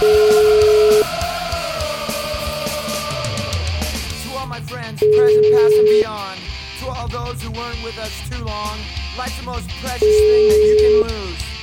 To all my friends, present, past, and beyond. To all those who weren't with us too long. Life's the most precious thing that you can lose.